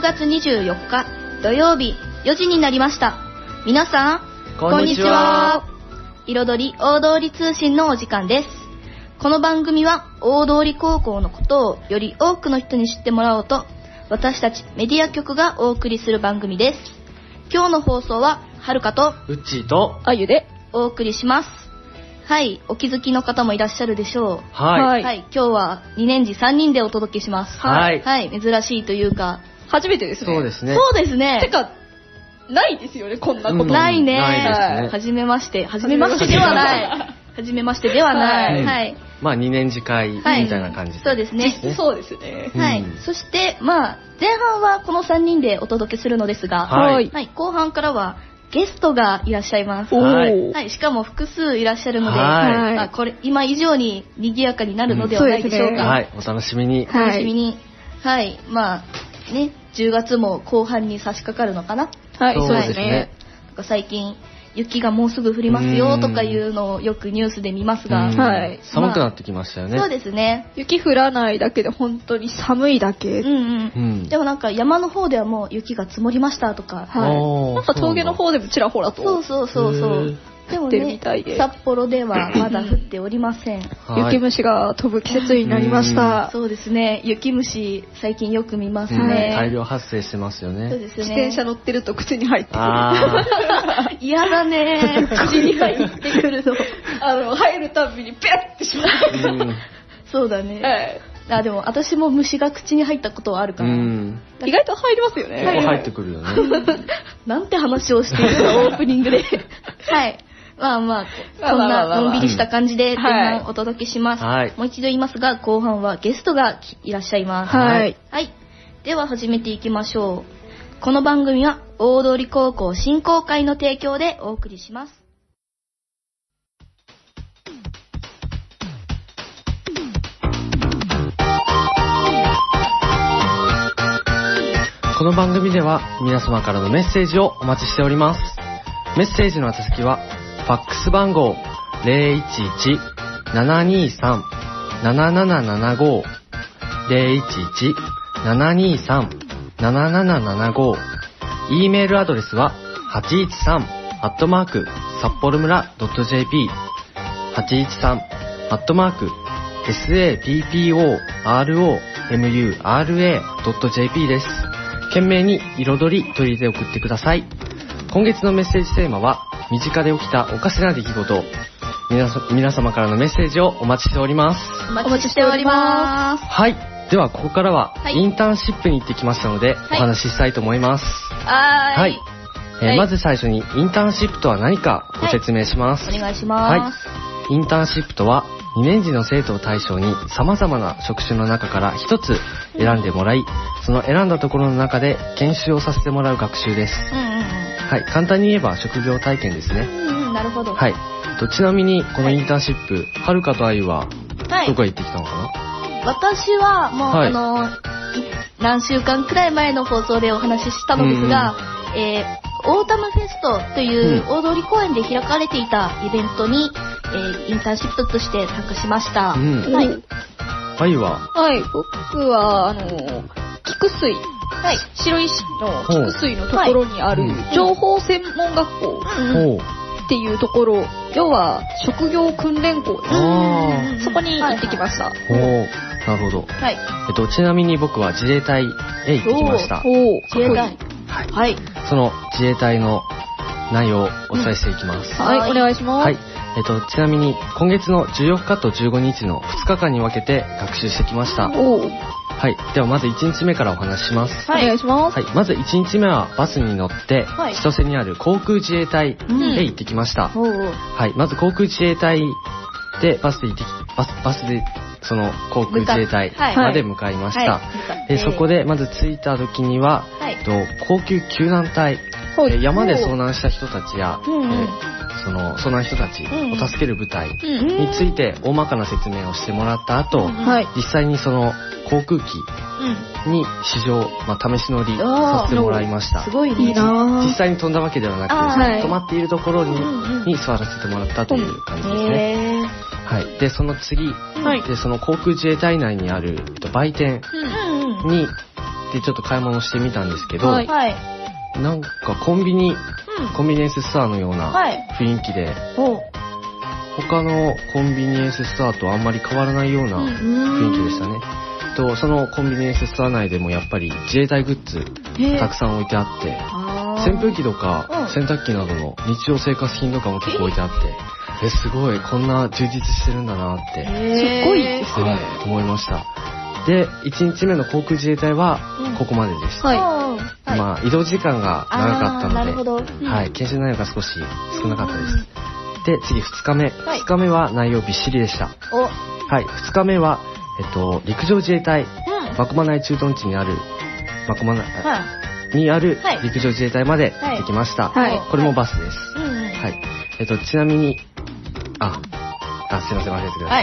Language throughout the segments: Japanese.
10月24日土曜日4時になりました。皆さんこんにちは。彩り大通り通信のお時間です。この番組は大通高校のことをより多くの人に知ってもらおうと、私たちメディア局がお送りする番組です。今日の放送ははるかとうっちーとあゆでお送りします。はい、お気づきの方もいらっしゃるでしょう。 はい、 はい、今日は2年次3人でお届けします。 はい、 はい、珍しいというか初めてですね。 そうですね。 そうですね。 てかないですよね、こんなこと。 ないね。 ないですね。 はじめましてではない。はじめましてではない。はい。 まあ2年次会みたいな感じで。 そうですね。 そうですね。 はい。そしてまあ前半はこの3人でお届けするのですが、はい。後半からはゲストがいらっしゃいます。はい。しかも複数いらっしゃるので、まあこれ今以上に賑やかになるのではないでしょうか。 はい。お楽しみに。 楽しみに。はい。まあね、10月も後半に差し掛かるのかな。 はい。そうですね。 最近雪がもうすぐ降りますよとかいうのをよくニュースで見ますが、 はい、 寒くなってきましたよね。 そうですね。 雪降らないだけで本当に寒いだけ。 でもなんか山の方ではもう雪が積もりましたとか、 なんか峠の方でもちらほらと。 そう。でもね、札幌ではまだ降っておりません。 雪虫が飛ぶ季節になりました。 そうですね。雪虫最近よく見ますね。 大量発生してますよね。 そうですね。 自転車乗ってると口に入ってくる。 嫌だね。口に入ってくるの。 入るたびにペッてしまう。 そうだね。でも私も虫が口に入ったことはあるから。 意外と入りますよね。 入ってくるよね。 なんて話をしているのオープニングで。はい。まあこんなのんびりした感じで前半お届けします。もう一度言いますが、後半はゲストがいらっしゃいます。はい。では始めていきましょう。この番組は大通高校振興会の提供でお送りします。 この番組では皆様からのメッセージをお待ちしております。メッセージの宛先はファックス番号 011-723-7775 011-723-7775 E メールアドレスは 813@sapporoMura.jp 813@sapporoMura.jp です。懸命に彩りと入れて送ってください。今月のメッセージテーマは身近で起きたおかしな出来事。皆様からのメッセージをお待ちしております。 お待ちしております。 はい。ではここからはインターンシップに行ってきましたので、お話ししたいと思います。はい。まず最初にインターンシップとは何かご説明します。 お願いします。 インターンシップとは2年次の生徒を対象に様々な職種の中から一つ選んでもらい、その選んだところの中で研修をさせてもらう学習です。はい、簡単に言えば職業体験ですね。 なるほど。 はい。ちなみにこのインターンシップ、はるかとあゆはどこへ行ってきたのかな？ 私はもう、何週間くらい前の放送でお話ししたのですが、オータムフェストという大通公園で開かれていたイベントに、インターンシップとして参加しました。あゆは？ 僕は菊水、白石の菊水のところにある情報専門学校っていうところ、要は職業訓練校です。そこに行ってきました。 なるほど。ちなみに僕は自衛隊へ行ってきました。 自衛隊。 その自衛隊の内容をお伝えしていきます。 お願いします。 ちなみに今月の14日と15日の2日間に分けて学習してきました。ではまず1日目からお話しします。 お願いします。 まず1日目はバスに乗って千歳にある航空自衛隊へ行ってきました。まず航空自衛隊でバスでその航空自衛隊まで向かいました。そこでまず着いた時には高級救難隊、山で遭難した人たちやその遭難人たちを助ける部隊について大まかな説明をしてもらった後、実際にその航空機に試乗、試し乗りさせてもらいました。 すごいいいな。 実際に飛んだわけではなくて、止まっているところに座らせてもらったという感じですね。でその次、でその航空自衛隊内にある売店にでちょっと買い物してみたんですけど、なんかコンビニエンスストアのような雰囲気で、他のコンビニエンスストアとあんまり変わらないような雰囲気でしたね。そのコンビニエンスストア内でもやっぱり自衛隊グッズたくさん置いてあって、扇風機とか洗濯機などの日常生活品とかも結構置いてあって、すごいこんな充実してるんだなってすごいですね、 思いました。で、1日目の航空自衛隊はここまででした。まあ移動時間が長かったので、研修内容が少し少なかったです。で、次2日目。2日目は内容びっしりでした。2日目は陸上自衛隊真駒内駐屯地にある陸上自衛隊まで行ってきました。これもバスです。ちなみにすいません、忘れてくだ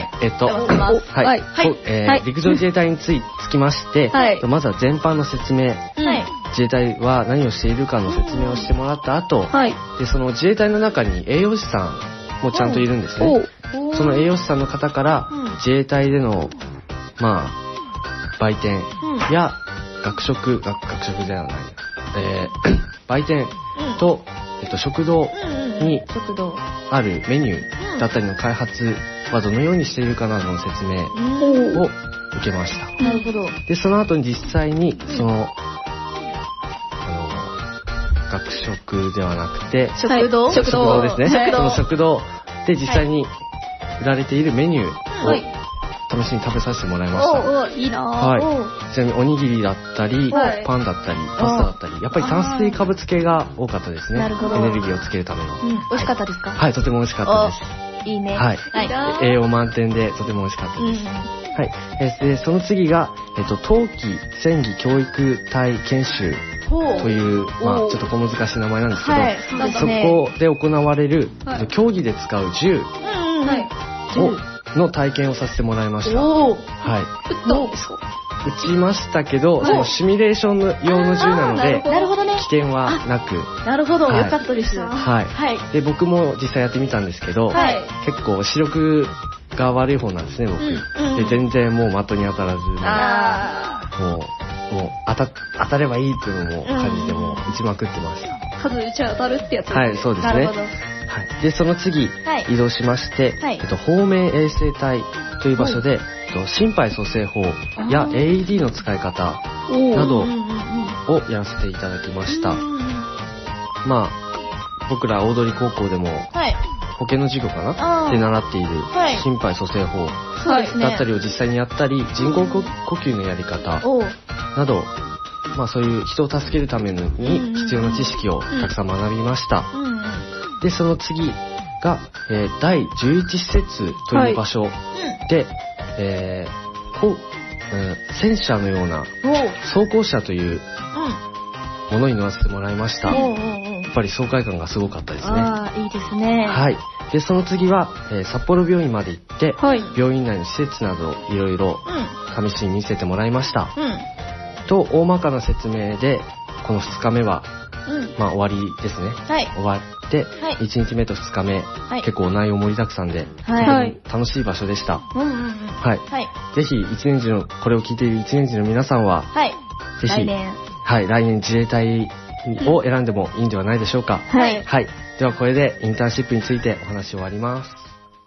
さい。陸上自衛隊につきまして、まずは全般の説明、自衛隊は何をしているかの説明をしてもらった後、でその自衛隊の中に栄養士さんもちゃんといるんですね。その栄養士さんの方から自衛隊での売店や学食じゃない、売店と、食堂にあるメニューだったりの開発はどのようにしているかなどの説明を受けました。 なるほど。 で、その後に実際にその学食ではなくて食堂ですね。その食堂で実際に売られているメニューを試しに食べさせてもらいました。 いいなちなみにおにぎりだったり、パンだったり、パスタだったり、やっぱり炭水化物系が多かったですね。エネルギーをつけるための。 美味しかったですか？ はい、とても美味しかったです。 いいね。 栄養満点でとても美味しかったです。で、その次が、冬季戦技教育隊研修という、ちょっと小難しい名前なんですけど、そこで行われる競技で使う銃の体験をさせてもらいました。撃ちましたけど、そのシミュレーション用の銃なので、危険はなく。 なるほど、よかったです。 で、僕も実際やってみたんですけど、結構視力が悪い方なんですね、僕。で、全然もう的に当たらず、もう当たればいいっていうのも感じても撃ちまくってました。 数打ち当たるってやつですね。そうですね。で、その次、移動しまして、方面衛生隊という場所で、心肺蘇生法や AED の使い方などをやらせていただきました。僕ら大通高校でも、保健の授業かなで習っている心肺蘇生法だったりを実際にやったり、人工呼吸のやり方など、そういう人を助けるために必要な知識をたくさん学びました。で、その次が、第11施設という場所で、戦車のような装甲車というものに乗らせてもらいました。やっぱり爽快感がすごかったですね。 いいですね。 で、その次は、札幌病院まで行って、病院内の施設などいろいろ試しに見せてもらいました。と、大まかな説明で、この2日目は、終わりですね。終わって、1日目と2日目、結構内容盛りだくさんで、楽しい場所でした。ぜひこれを聞いている1年次の皆さんは、ぜひ、来年自衛隊を選んでもいいんではないでしょうか。ではこれでインターンシップについてお話を終わります。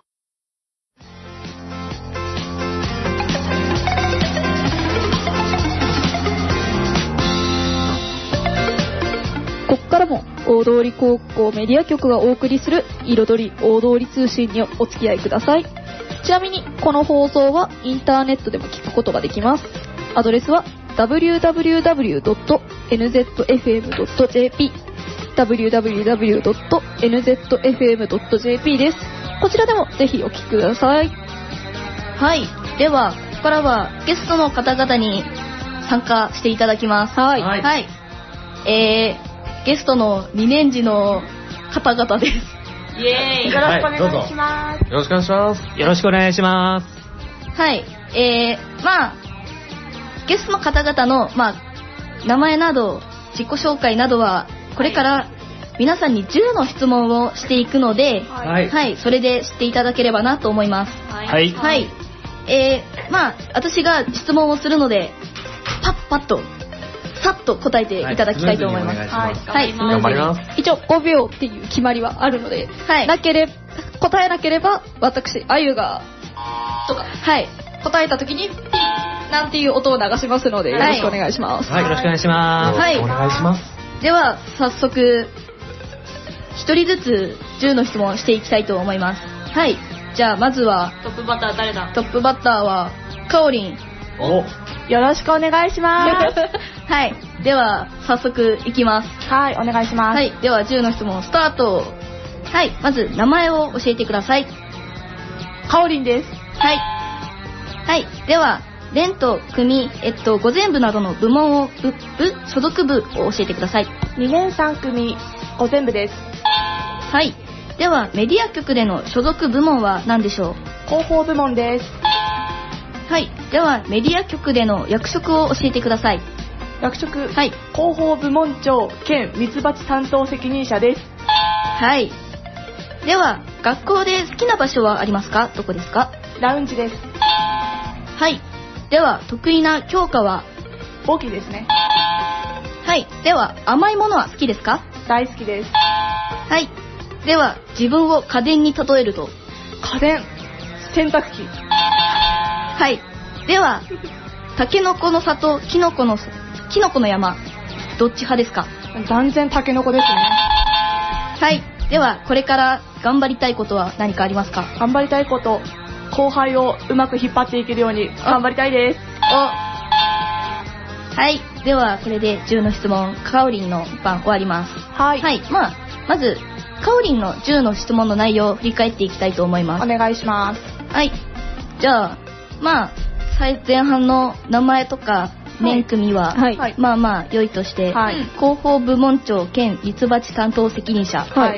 ここからも大通高校メディア局がお送りする彩り大通通信にお付き合いください。ちなみにこの放送はインターネットでも聞くことができます。アドレスは www.nzfm.jp www.nzfm.jp です。こちらでもぜひお聞きください。 ではここからはゲストの方々に参加していただきます。ゲストの2年次の方々です。 イエーイ。よろしくお願いします。 よろしくお願いします。 よろしくお願いします。 ゲストの方々の、名前など自己紹介などはこれから皆さんに10の質問をしていくので、それで知っていただければなと思います。私が質問をするのでパッとさっと答えていただきたいと思います。 はい、 頑張ります。 一応5秒っていう決まりはあるので、答えなければ私あゆがとか答えた時にピーなんていう音を流しますので、よろしくお願いします。 はい、よろしくお願いします。 はい、 お願いします。 では早速一人ずつ10の質問をしていきたいと思います。はい、じゃあまずはトップバッター誰だ？ トップバッターはかおりん。 よろしくお願いします。 はい、では早速いきます。 はい、お願いします。 はい、では10の質問スタート。はい、まず名前を教えてください。 かおりんです。 はい。はい、では連と組、午前部などの部門を所属部を教えてください。 2年3組午前部です。 はい、ではメディア局での所属部門は何でしょう？ 広報部門です。 はい、ではメディア局での役職を教えてください。 役職、 はい、 広報部門長兼ミツバチ担当責任者です。 はい、では学校で好きな場所はありますか？どこですか？ ラウンジです。 はい、では得意な教科は？ 簿記ですね。 はい、では甘いものは好きですか？ 大好きです。 はい、では自分を家電に例えると？ 家電、洗濯機。 はい、ではタケノコの里、キノコの山、どっち派ですか？ 断然タケノコですね。 はい、ではこれから頑張りたいことは何かありますか？ 頑張りたいこと、後輩をうまく引っ張っていけるように頑張りたいです。 はい、ではこれで10の質問、かおりんの番終わります。 はい、 はい、まずかおりんの10の質問の内容を振り返っていきたいと思います。 お願いします。 はい、じゃあ前半の名前とか年組は、良いとして、広報部門長兼ミツバチ担当責任者。はい。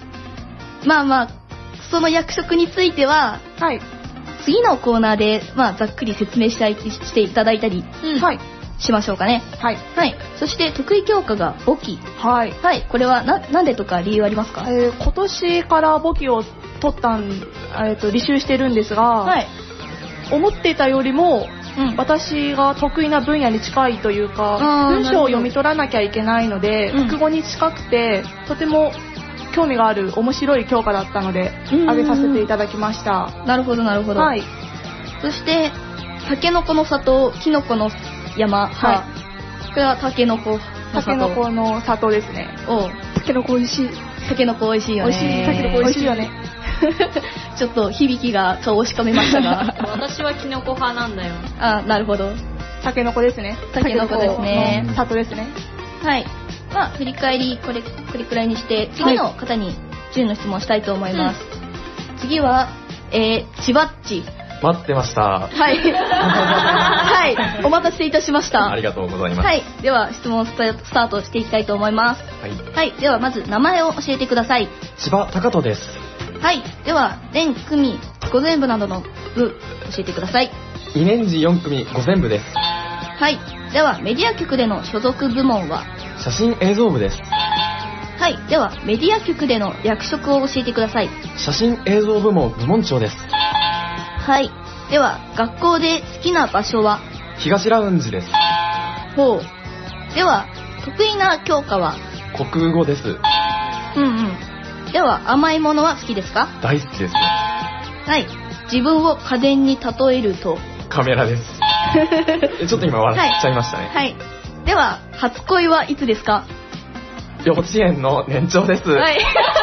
その役職については、次のコーナーで、ざっくり説明していただいたり、しましょうかね。はい。そして得意教科が簿記。はい。これはなんでとか理由ありますか？ 今年から簿記を取った履修してるんですが、思っていたよりも、私が得意な分野に近いというか、文章を読み取らなきゃいけないので、国語に近くてとても興味がある面白い教科だったので挙げさせていただきました。 なるほどなるほど。はい。そしてタケノコの里、キノコの山。はい。これはタケノコの里ですね。 タケノコ美味しい。 タケノコ美味しいよね。 美味しい。タケノコ美味しいよね。 ちょっと響きが顔をしかめましたが私はキノコ派なんだよ。 なるほど。 タケノコですね。 タケノコですね。 里ですね。 はい。振り返りこれくらいにして次の方に10の質問をしたいと思います。次はちばっち。 待ってました。 はいはい、お待たせいたしました。 ありがとうございます。 はい、では質問スタートしていきたいと思います。はい、ではまず名前を教えてください。 千葉貴人です。 はい、では連組午前部などの部教えてください。 2年次4組午前部です。 はい、ではメディア局での所属部門は？ 写真映像部です。 はい、ではメディア局での役職を教えてください。 写真映像部門部門長です。 はい、では学校で好きな場所は？ 東ラウンジです。 ほう。では得意な教科は？ 国語です。 では甘いものは好きですか？ 大好きです。 はい。自分を家電に例えると？ カメラです。ちょっと今笑っちゃいましたね。 はい。では初恋はいつですか？ 幼稚園の年長です。はい。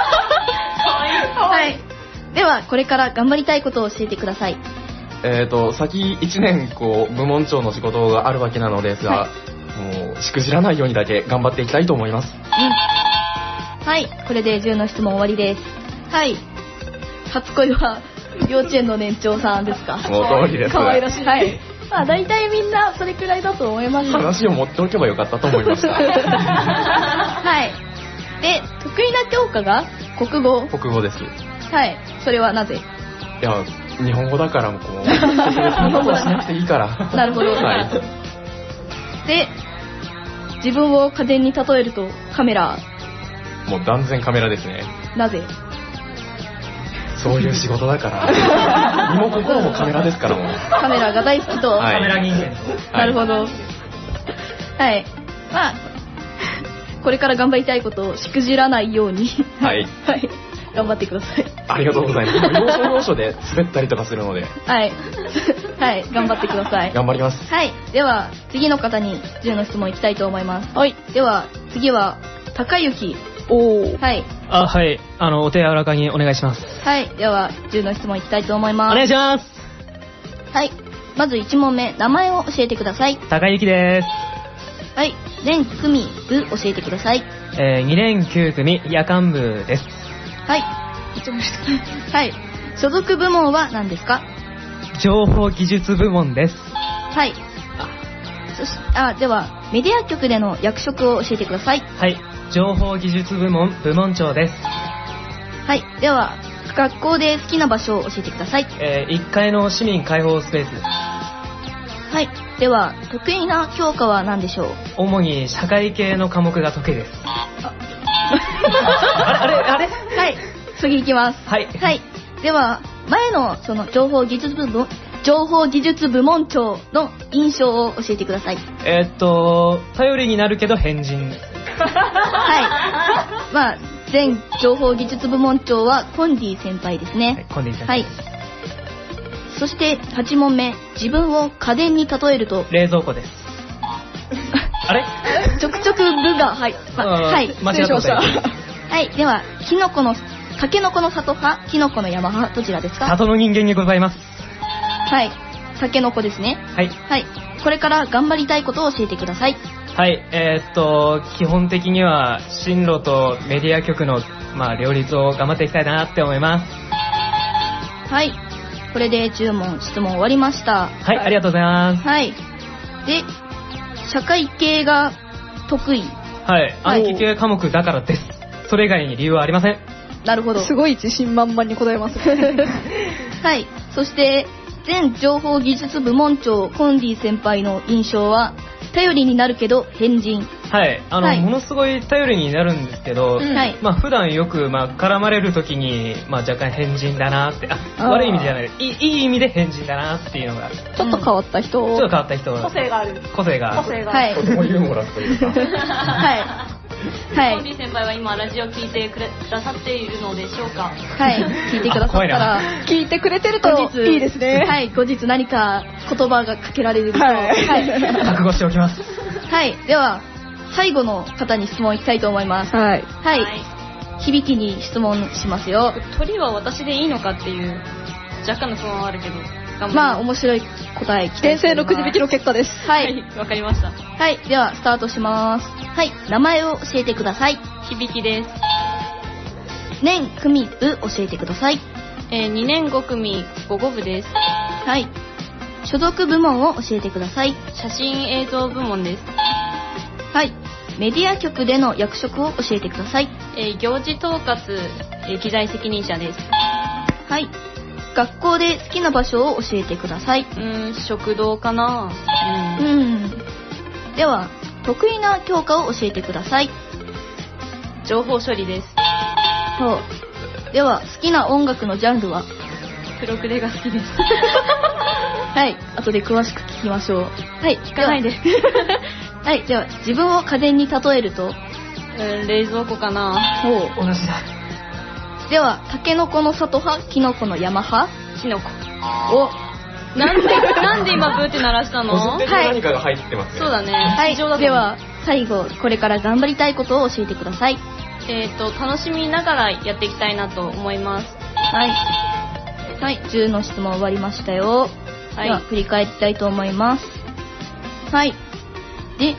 はい。ではこれから頑張りたいことを教えてください。 先1年部門長の仕事があるわけなのですが、もうしくじらないようにだけ頑張っていきたいと思います。 はい、これで10の質問終わりです。はい。初恋は幼稚園の年長さんですか？ その通りです。 可愛らしい。はい。大体みんなそれくらいだと思います。 話を持っておけばよかったと思いました。 はい。で、得意な教科が国語？ 国語です。 はい。それはなぜ？ いや、日本語だから特別なことはしなくていいから。 なるほど。はい。で、自分を家電に例えるとカメラ？ もう断然カメラですね。 なぜ？ そういう仕事だから身も心もカメラですからもう。 カメラが大好きと。 カメラ人間。 なるほど。はい。 まあ、これから頑張りたいことをしくじらないように。 はい。 はい。頑張ってください。 ありがとうございます。要所要所で滑ったりとかするので。 はい。はい、頑張ってください。 頑張ります。 はい。では、次の方に10の質問いきたいと思います。 はい。 では、次は、高雪。はい。 はい。お手柔らかにお願いします。 はい。では、10の質問いきたいと思います。 お願いします。 はい。まず1問目、名前を教えてください。 高雪です。 はい。年組部教えてください。 2年9組夜間部です。 はい。はい。所属部門は何ですか？ 情報技術部門です。 はい。では、メディア局での役職を教えてください。 はい。情報技術部門部門長です。 はい。では、学校で好きな場所を教えてください。 1階の市民開放スペース。 はい。では、得意な教科は何でしょう？ 主に社会系の科目が得意です。あれはい。次行きます。 はい。 はい。では、前のその情報技術部門長の印象を教えてください。 頼りになるけど変人。 はい。まあ、前情報技術部門長はコンディ先輩ですね。 はい、コンディ先輩。はい。そして8問目、自分を家電に例えると。 冷蔵庫です。あれ？ ちょくちょく部が、はい。はい。 間違ってました。 はい。では、タケノコの里派、キノコの山派、どちらですか？ 里の人間にございます。 はい。タケノコですね。 はい。 はい。これから頑張りたいことを教えてください。 はい。基本的には、進路とメディア局の、両立を頑張っていきたいなって思います。 はい。これで10問質問終わりました。 はい、ありがとうございます。 はい。で、社会系が得意。 はい。暗記系科目だからです。それ以外に理由はありません。 なるほど。 すごい自信満々に答えます。 はい。そして、前情報技術部門長コンディ先輩の印象は、頼りになるけど変人。 はい。ものすごい頼りになるんですけど、普段よく、絡まれるときに、若干変人だなって、悪い意味じゃない、いい意味で変人だなっていうのが。 ちょっと変わった人。 個性がある。 個性が。 はい。 とてもユーモラスというか。 はい。はい。 コンディ先輩は今ラジオ聞いてくださっているのでしょうか？ はい。聞いてくださったら。 聞いてくれてるといいですね。 はい。後日何か言葉がかけられると。はい。 覚悟しておきます。 はい。では、最後の方に質問いきたいと思います。 はい。 はい。響きに質問しますよ。 鳥は私でいいのかっていう若干の不安はあるけど。 面白い答え。 先生のくじ引きの結果です。 はい。 わかりました。 はい。では、スタートします。はい。名前を教えてください。 響きです。 年組部教えてください。 2年5組午後部です。 はい。所属部門を教えてください。 写真映像部門です。 はい。メディア局での役職を教えてください。 行事統括、機材責任者です。 はい。学校で好きな場所を教えてください。 食堂かな。 では、得意な教科を教えてください。 情報処理です。 そう。では、好きな音楽のジャンルは？ プロクレが好きです。 はい。後で詳しく聞きましょう。はい。 聞かないで。 はい。では、自分を家電に例えると？ 冷蔵庫かな。 同じだ。 では、タケノコの里派、キノコの山派？ キノコ。なんで今ブーって鳴らしたの？ はい。何かが入ってますね。 そうだね。 はい。では、最後、これから頑張りたいことを教えてください。 楽しみながらやっていきたいなと思います。 はい。はい。10の質問終わりましたよ。はい。では、振り返りたいと思います。はい。で、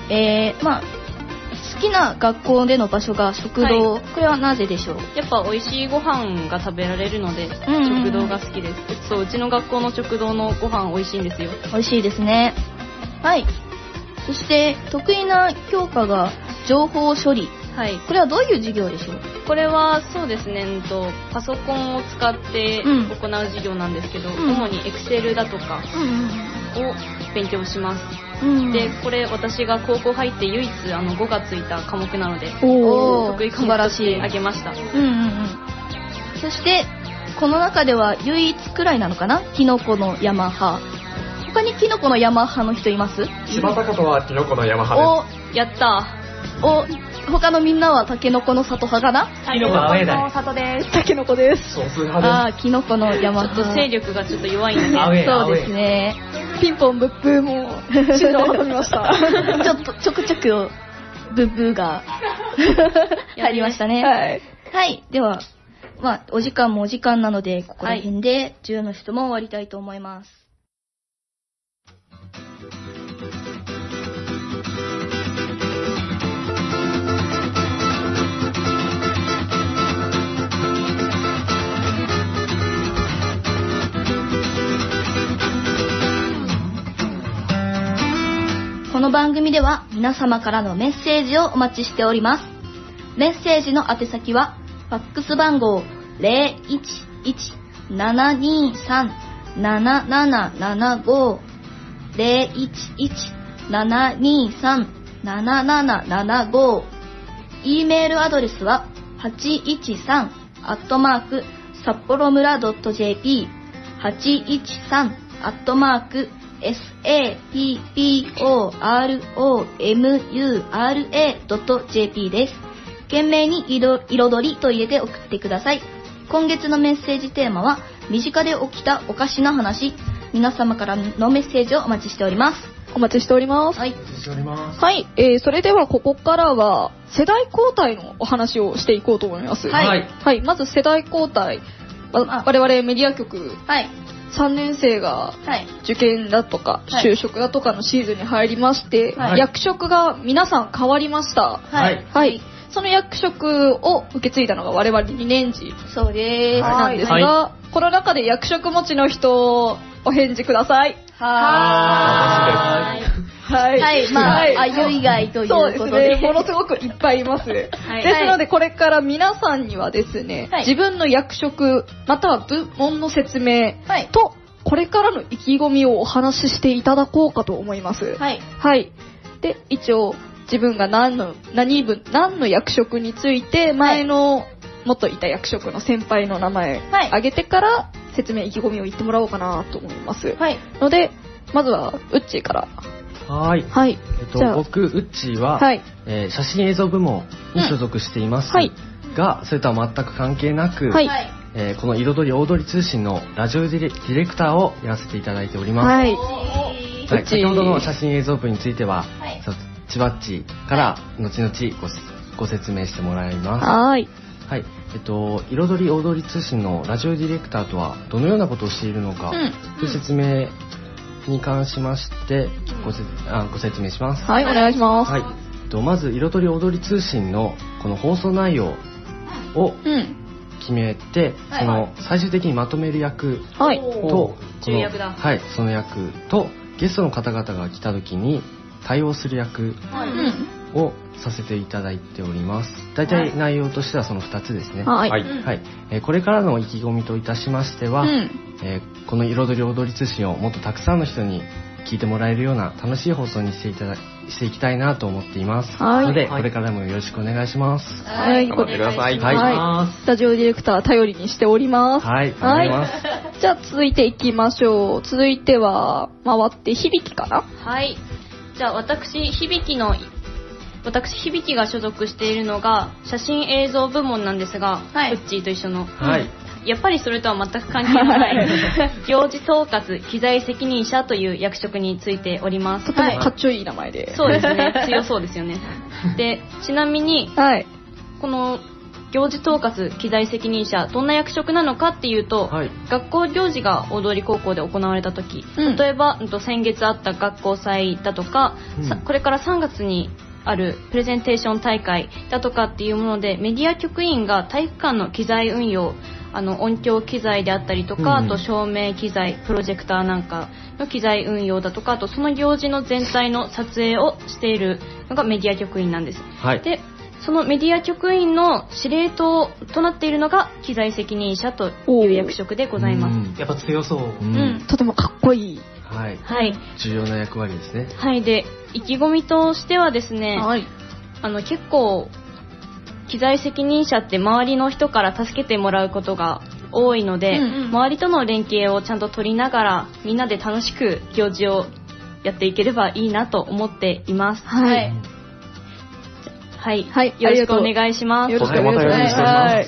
好きな学校での場所が食堂、これはなぜでしょう？ やっぱ美味しいご飯が食べられるので、食堂が好きです。そう、うちの学校の食堂のご飯美味しいんですよ。 美味しいですね。はい。そして得意な教科が情報処理。 はい。 これはどういう授業でしょう？ これはそうですね、パソコンを使って行う授業なんですけど、主に Excel だとかを勉強します。で、これ私が高校入って唯一5がついた科目なので、得意科目としてあげました。 そしてこの中では唯一くらいなのかな、キノコの山派。他にキノコの山派の人います？ 柴田方はキノコの山派です。 やった他のみんなはタケノコの里派かな？ キノコの里です。タケノコです。 少数派です。 キノコの山。 ちょっと勢力がちょっと弱いんで。 そうですね。 ピンポンブッブーも心臓を挟みました。 ちょっとちょくちょくブッブーが入りましたね。 はい。 はい。では、お時間もお時間なので、ここら辺で10の質問を終わりたいと思います。この番組では皆様からのメッセージをお待ちしております。メッセージの宛先はファックス番号 011-723-7775 011-723-7775 E メールアドレスは813@sapporomura.jp 813@sapporomura.jp です。懸命に彩りと入れて送ってください。今月のメッセージテーマは身近で起きたおかしな話。皆様からのメッセージをお待ちしております。 お待ちしております。 はい。 はい。それではここからは世代交代のお話をしていこうと思います。 はい。 はい。まず世代交代。我々メディア局。 はい。 3年生が受験だとか就職だとかのシーズンに入りまして、役職が皆さん変わりました。 はい。 はい。その役職を受け継いだのが我々2年次そうです。 なんですが、この中で役職持ちの人、お返事ください。 はい。ゆ以外ということで。 そうですね。ものすごくいっぱいいます。ですので、これから皆さんにはですね、自分の役職、または部門の説明と、これからの意気込みをお話ししていただこうかと思います。 はい。 はい。で、一応、自分が何の役職について、前の元いた役職の先輩の名前挙げてから、説明意気込みを言ってもらおうかなと思います。 はい。 ので、まずは、ウッチーから。 はい。 はい。 僕、ウッチーは、写真映像部門に所属しています。が、それとは全く関係なく、この彩り大通り通信のラジオディレクターをやらせていただいております。 はい。 先ほどの写真映像部については、ちばっちから後々ご説明してもらいます。 はい。 はい。彩り大通り通信のラジオディレクターとはどのようなことをしているのかという説明に関しましてご説明します。 はい、お願いします。 はい。まず彩り大通り通信のこの放送内容を決めて、その最終的にまとめる役と、 重役だ。 はい、その役とゲストの方々が来た時に対応する役をさせていただいております。大体内容としてはその2つですね。 はい。 これからの意気込みといたしましては、この彩り大通り通信をもっとたくさんの人に聞いてもらえるような楽しい放送にしていきたいなと思っています。ので、これからもよろしくお願いします。 はい。 頑張ってください。 はい。スタジオディレクター頼りにしております。 はい。頑張ります。 じゃあ続いていきましょう。続いては、回って響きかな？ はい。じゃあ私、響が所属しているのが写真映像部門なんですが、ウッチーと一緒の。 はい。 やっぱりそれとは全く関係のない行事統括機材責任者という役職についております。 とてもかっちょいい名前で。 そうですね。強そうですよね。で、ちなみに、この行事統括機材責任者、どんな役職なのかっていうと、学校行事が大通高校で行われた時、例えば先月あった学校祭だとか、これから3月にあるプレゼンテーション大会だとかっていうもので、メディア局員が体育館の機材運用、音響機材であったりとか、あと照明機材、プロジェクターなんかの機材運用だとか、あとその行事の全体の撮影をしているのがメディア局員なんです。で、そのメディア局員の司令塔となっているのが機材責任者という役職でございます。 やっぱ強そう。 とてもかっこいい。 はい。重要な役割ですね。 はい。で、意気込みとしてはですね、結構機材責任者って周りの人から助けてもらうことが多いので、周りとの連携をちゃんと取りながらみんなで楽しく行事をやっていければいいなと思っています。 はい。はい。よろしくお願いします。 とても頼りにしております。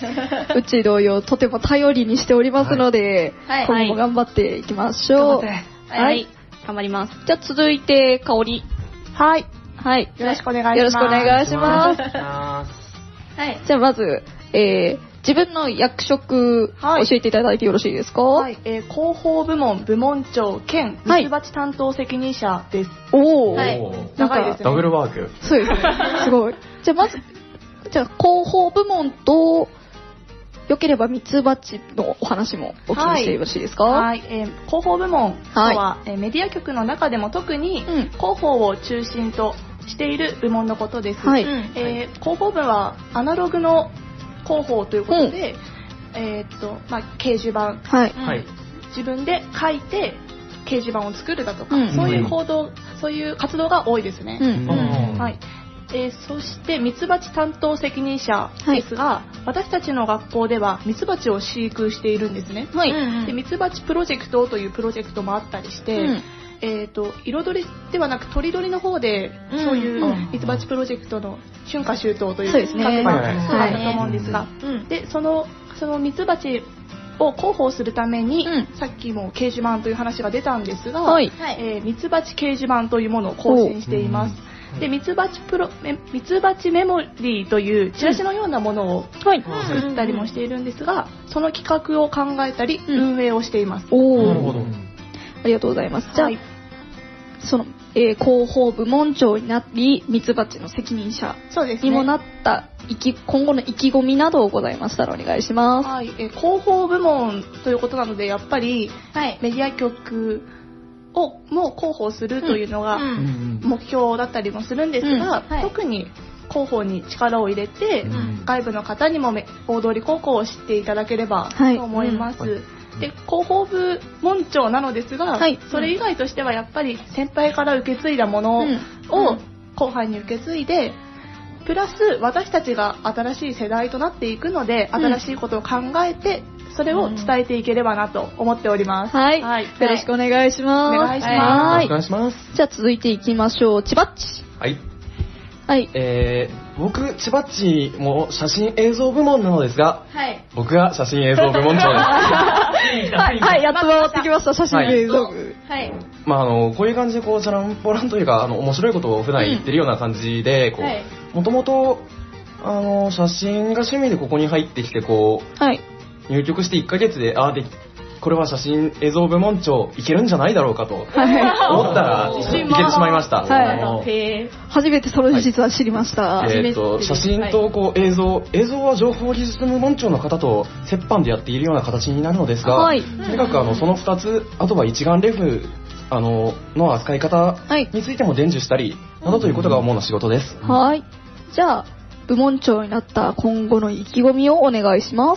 うち同様、とても頼りにしておりますので、今後も頑張っていきましょう。 はい。頑張ります。 じゃあ続いて、香り。 はい。 はい。 よろしくお願いします。 よろしくお願いします。 はい。 じゃあまず、自分の役職、教えていただいてよろしいですか？ はい。広報部門部門長兼ミツバチ担当責任者です。 おー。 はい。長いですね。 ダブルワーク。 そうですね。すごい。じゃあまず、広報部門と、よければミツバチのお話もお聞きしてよろしいですか？ はい。広報部門とは、メディア局の中でも特に広報を中心としている部門のことです。はい。広報部はアナログの広報ということで、掲示板、はい、自分で書いて掲示板を作るだとか、そういうそういう活動が多いですね。はい。そしてミツバチ担当責任者ですが、私たちの学校ではミツバチを飼育しているんですね。はい。でミツバチプロジェクトというプロジェクトもあったりして、彩りではなく鳥取の方で、そういうミツバチプロジェクトの春夏秋冬という企画があったと思うんですが、でそのミツバチを広報するために、さっきも掲示板という話が出たんですが、ミツバチ掲示板というものを更新しています。でミツバチメモリーというチラシのようなものを作ったりもしているんですが、その企画を考えたり運営をしています。 なるほど。ありがとうございます。じゃあ、その、広報部門長になり、ミツバチの責任者にもなった今後の意気込みなどをございましたらお願いします。 はい。広報部門ということなので、やっぱり、メディア局も広報するというのが目標だったりもするんですが、特に広報に力を入れて、外部の方にも大通高校を知っていただければと思います。で広報部門長なのですが、それ以外としてはやっぱり先輩から受け継いだものを後輩に受け継いで、プラス私たちが新しい世代となっていくので、新しいことを考えてそれを伝えていければなと思っております。 はい。よろしくお願いします。 お願いします。 よろしくお願いします。 じゃあ続いていきましょう。ちばっち。 はい。 はい。 僕、ちばっちも写真映像部門なのですが、僕が写真映像部門長です。 はい、やっと回ってきました、写真映像部。 はい。 こういう感じで、チャランポランというか、面白いことを普段言ってるような感じで、もともと、写真が趣味でここに入ってきて、入局して1ヶ月で、これは写真映像部門長いけるんじゃないだろうかと思ったら、いけてしまいました。 初めてその事実は知りました。 写真と映像は情報技術部門長の方と折半でやっているような形になるのですが、とにかくその2つ、あとは一眼レフの扱い方についても伝授したりなどということが主な仕事です。 はい。じゃあ部門長になった今後の意気込みをお願いします。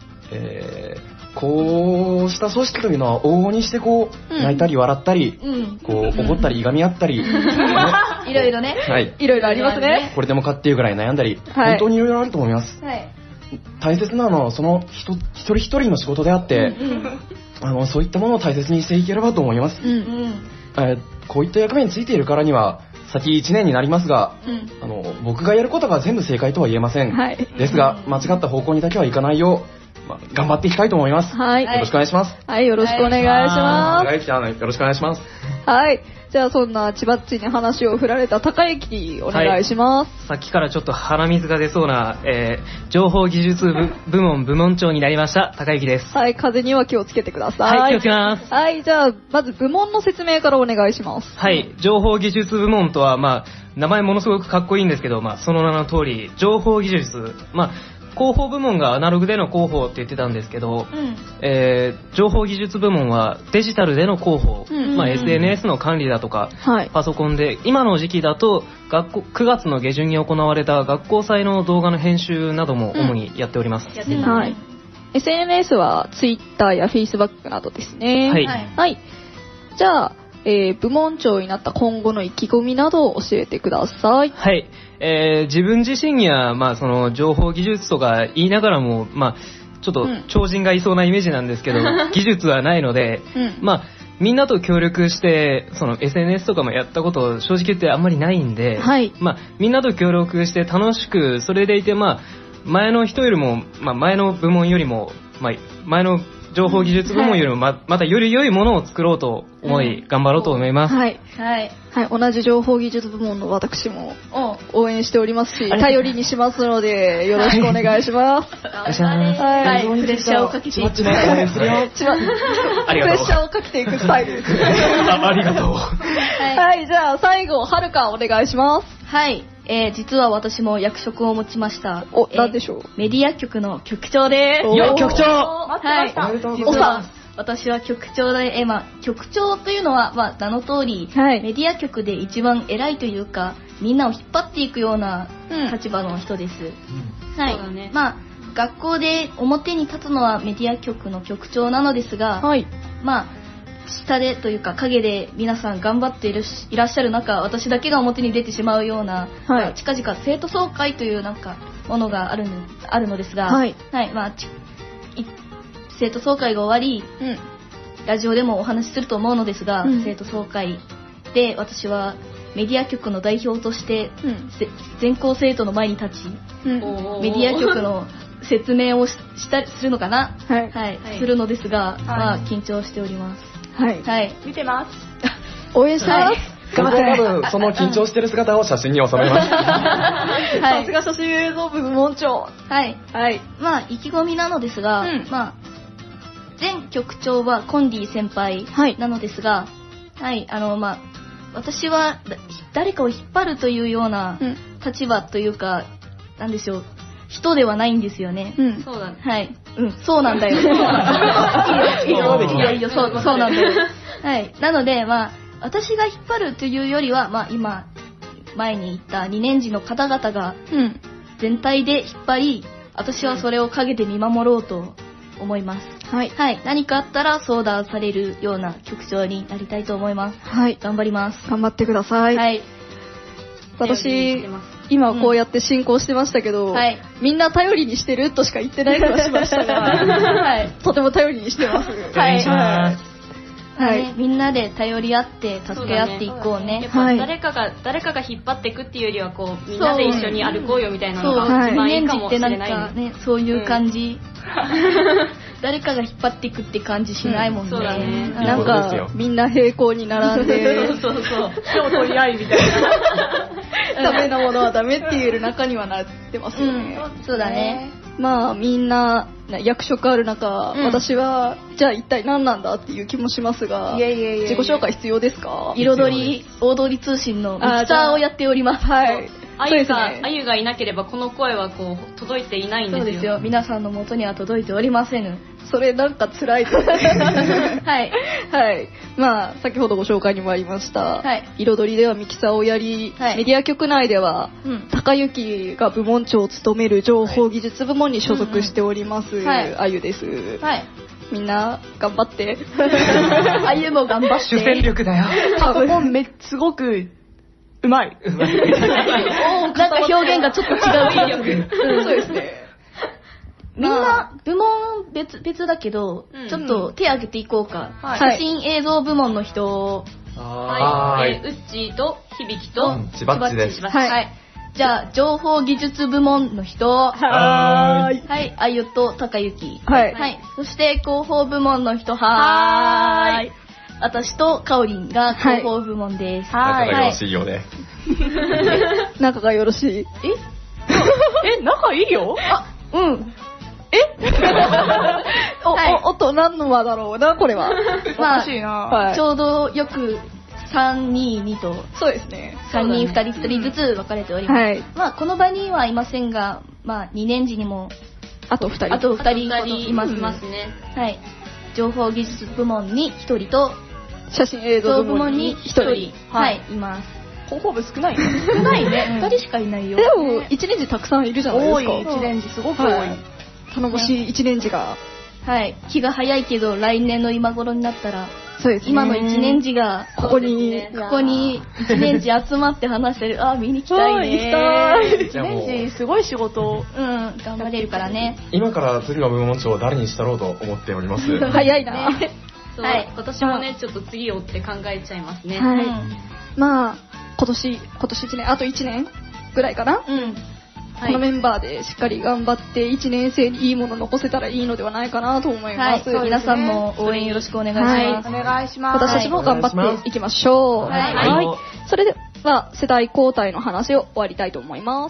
こうした組織というのは往々にして泣いたり笑ったり、怒ったりいがみ合ったり、 いろいろね。 いろいろありますね。 これでもかっていうぐらい悩んだり、本当にいろいろあると思います。大切なのはその一人一人の仕事であって、そういったものを大切にしていければと思います。こういった役目についているからには、先1年になりますが、僕がやることが全部正解とは言えません。ですが、間違った方向にだけはいかないよう、頑張っていきたいと思います。よろしくお願いします。 はい、よろしくお願いします。 よろしくお願いします。 はい。じゃあそんなちばっちに話を振られた高之お願いします。 さっきからちょっと鼻水が出そうな、情報技術部門部門長になりました高之です。 はい、風邪には気をつけてください。 はい、気をつけます。 はい、じゃあまず部門の説明からお願いします。 はい、情報技術部門とは名前ものすごくかっこいいんですけど、その名の通り情報技術、広報部門がアナログでの広報って言ってたんですけど、情報技術部門はデジタルでの広報、SNS の管理だとか、パソコンで、今の時期だと9月の下旬に行われた学校祭の動画の編集なども主にやっております。 SNS は Twitter や Facebook などですね。はい。じゃあ、部門長になった今後の意気込みなどを教えてください。 はい。自分自身には、その情報技術とか言いながらも、ちょっと超人がいそうなイメージなんですけど、技術はないので、 みんなと協力して、その SNS とかもやったこと正直言ってあんまりないんで、 はい。 まあ、みんなと協力して楽しく、それでいて、まあ、前の人よりも、まあ、前の部門よりも、まあ、前の情報技術部門よりもまたより良いものを作ろうと思い、頑張ろうと思います。 はい。はい。はい、同じ情報技術部門の私も応援しておりますし、頼りにしますので、よろしくお願いします。 はい。プレッシャーをかけていく。プレッシャーをかけていくスタイルです。 ありがとう。 はい、じゃあ最後、はるかお願いします。 はい。実は私も役職を持ちました。 なんでしょう。 メディア局の局長です。 局長はい。実は私は局長で、局長というのは、名の通り、メディア局で一番偉いというか、みんなを引っ張っていくような立場の人です。はい。学校で表に立つのはメディア局の局長なのですが、下でというか陰で皆さん頑張っていらっしゃる中、私だけが表に出てしまうような、近々生徒総会というものがあるのですが、生徒総会が終わり、ラジオでもお話しすると思うのですが、生徒総会で私はメディア局の代表として、全校生徒の前に立ち、メディア局の説明をしたりするのかな、するのですが、緊張しております。 見てます。 応援してます。 頑張って。その緊張してる姿を写真に収めます。 さすが写真映像部部門長。 意気込みなのですが、前局長はコンディ先輩なのですが、私は誰かを引っ張るというような立場というか、なんでしょう、人ではないんですよね。 そうだね。 はい。そうなんだよ。いいよ、そうなんだよ。はい。なので、私が引っ張るというよりは、今、前に言った2年次の方々が、全体で引っ張り、私はそれを陰で見守ろうと思います。何かあったら相談されるような局長になりたいと思います。頑張ります。 頑張ってください。私、今こうやって進行してましたけど、みんな頼りにしてるとしか言ってない気がしましたが、とても頼りにしてます。 みんなで頼り合って助け合っていこうね。 やっぱ誰かが引っ張っていくっていうよりはみんなで一緒に歩こうよみたいなのが一番いいかもしれないね。 そういう感じ。誰かが引っ張っていくって感じしないもんね。 そうだね。 なんかみんな平行に並んで、 手を取り合いみたいな。ダメなものはダメって言える中にはなってますよね。 そうだね。 みんな役職ある中、私はじゃあ一体何なんだっていう気もしますが、自己紹介必要ですか？ 彩り大通り通信のミキサーをやっております。 あゆがいなければこの声は届いていないんですよ。 そうですよ。皆さんの元には届いておりません。 それなんか辛いですね。先ほどご紹介にもありました。彩りではミキサーをやり、メディア局内では、高幸が部門長を務める情報技術部門に所属しております、あゆです。みんな頑張って。 あゆも頑張って。 主戦力だよ。 パソコンすごくうまい。 なんか表現がちょっと違う。 そうですね。 みんな部門別だけど、ちょっと手挙げていこうか。写真映像部門の人。 うっちーと響とちばっちです。 じゃあ情報技術部門の人。あゆと高幸。そして広報部門の人。私とかおりんが広報部門です。 仲がよろしいようで。 仲がよろしい。 仲いいよ。 おっと、何の輪だろうな、これは。 おかしいな。 ちょうどよく3、2、2と。 そうですね。 3人、2人、1人ずつ分かれております。この場にはいませんが、2年時にも、 あと2人。 あと2人いますね。情報技術部門に1人と、 写真映像部門に1人。 います。 広報部少ないね。少ないね。2人しかいないよ。 でも、1年時たくさんいるじゃないですか。 多い、1年時すごく多い。 頼もしい1年時が。 気が早いけど、来年の今頃になったら、 そうですね。 今の1年時が、 ここに 1年時集まって話してる。見に来たいね。 1年時すごい仕事、 頑張れるからね。 今から次の部門長を誰にしたろうと思っております。 早いな。 私もね、ちょっと次をって考えちゃいますね。 はい。まあ、今年1年、あと1年ぐらいかな。このメンバーでしっかり頑張って1年生にいいもの残せたらいいのではないかなと思います。 皆さんも応援よろしくお願いします。 お願いします。 私たちも頑張っていきましょう。はい。それでは世代交代の話を終わりたいと思います。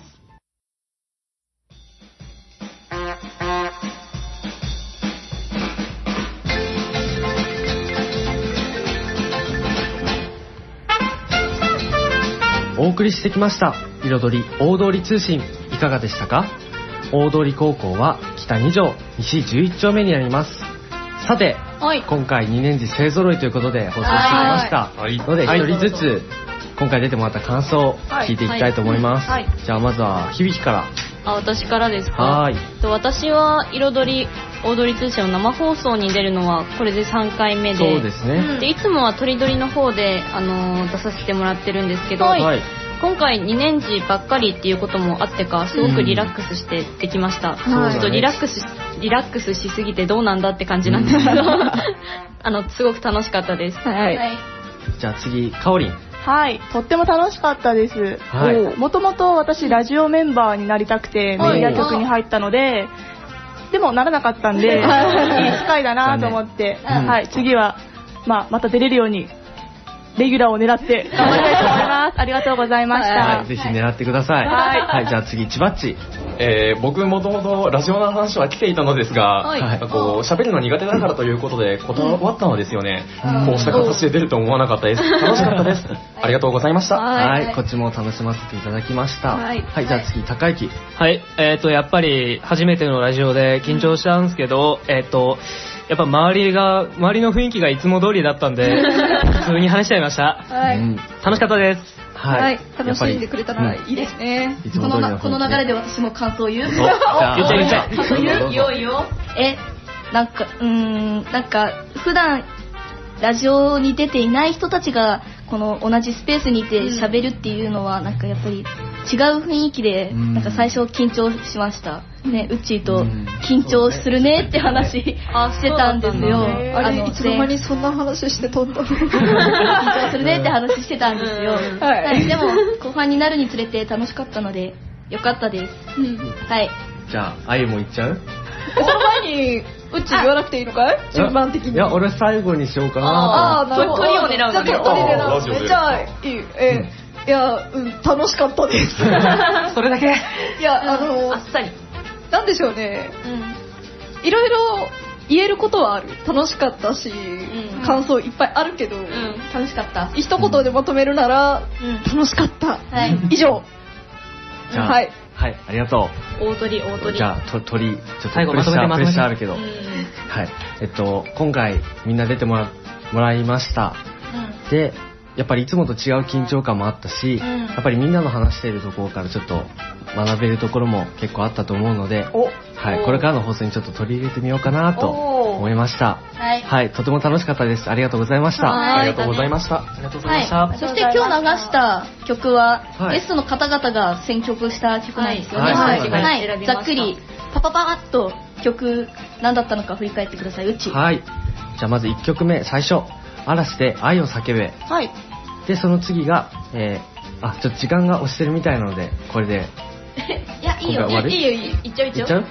お送りしてきました彩り大通り通信、いかがでしたか？大通高校は北2条西11丁目にあります。さて、今回2年次勢揃いということで放送してきましたので、一人ずつ今回出てもらった感想を聞いていきたいと思います。じゃあまずは響から。 私からですか。私は彩り大通り通信の生放送に出るのはこれで3回目で、 そうですね。 でいつもはとりどりの方で出させてもらってるんですけど、今回2年次ばっかりっていうこともあってかすごくリラックスしてできました。ちょっとリラックスしすぎてどうなんだって感じなんですけどすごく楽しかったです。 じゃあ次かおりん。 はい、とっても楽しかったです。もともと私ラジオメンバーになりたくてメディア局に入ったので、でもならなかったんでいい機会だなと思って、次はまた出れるようにレギュラーを狙って頑張りたいと思います。ありがとうございました。 ぜひ狙ってください。はい、じゃあ次ちばっち。 僕もともとラジオの話は来ていたのですが、喋るの苦手だからということで断ったのですよね。こうした形で出ると思わなかったです。楽しかったです。ありがとうございました。 はい、こっちも楽しませていただきました。はい、じゃあ次高之。 はい、やっぱり初めてのラジオで緊張したんですけど、やっぱ周りの雰囲気がいつも通りだったんで普通に話しちゃいました。楽しかったです。 はい、楽しんでくれたらいいですね。 この流れで私も感想を言う。 言っちゃいよ。なんか普段ラジオに出ていない人たちがこの同じスペースにいて喋るっていうのはなんかやっぱり違う雰囲気でなんか最初緊張しました。ね、うっちーと緊張するねって話してたんですよ。 いつの間にそんな話してたんだろう。 緊張するねって話してたんですよ。でも後半になるにつれて楽しかったのでよかったです。はい。 じゃああゆも言っちゃう？ その前にうっちー言わなくていいのかい？順番的に。 いや俺最後にしようかなと。 なるほど。鳥を狙うの。じゃあいい。いや楽しかったです。 それだけ。 いやあっさり。 なんでしょうね、いろいろ言えることはある。楽しかったし、感想いっぱいあるけど、 楽しかった。 一言でまとめるなら、楽しかった。以上。 はい、ありがとう。大鳥。 じゃあ鳥、ちょっと最後まとめてプレッシャーあるけど、今回みんな出てもらいました。で。やっぱりいつもと違う緊張感もあったし、やっぱりみんなの話しているところからちょっと学べるところも結構あったと思うので、これからの放送にちょっと取り入れてみようかなと思いました。とても楽しかったです。ありがとうございました。 ありがとうございました。 そして今日流した曲はゲストの方々が選曲した曲なんですよね。ざっくりパッと曲何だったのか振り返ってください。うち。じゃあまず1曲目最初。嵐で愛を叫べ。でその次が、ちょっと時間が押してるみたいなのでこれでいやいいよいっちゃうじゃあ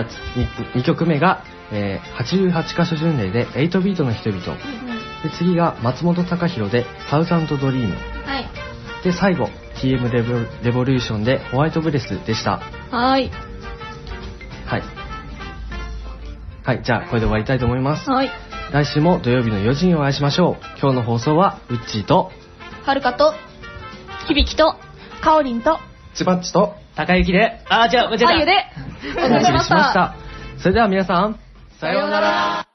2曲目が、88カ所巡礼で8ビートの人々。で次が松本隆弘でサウザンドドリーム。で最後 TM レボリューションでホワイトブレスでした。じゃあこれで終わりたいと思います。来週も土曜日の4時にお会いしましょう。今日の放送はうっちーとはるかと響とかおりんとちばっちと高雪であゆでお送りしました。それでは皆さんさようなら。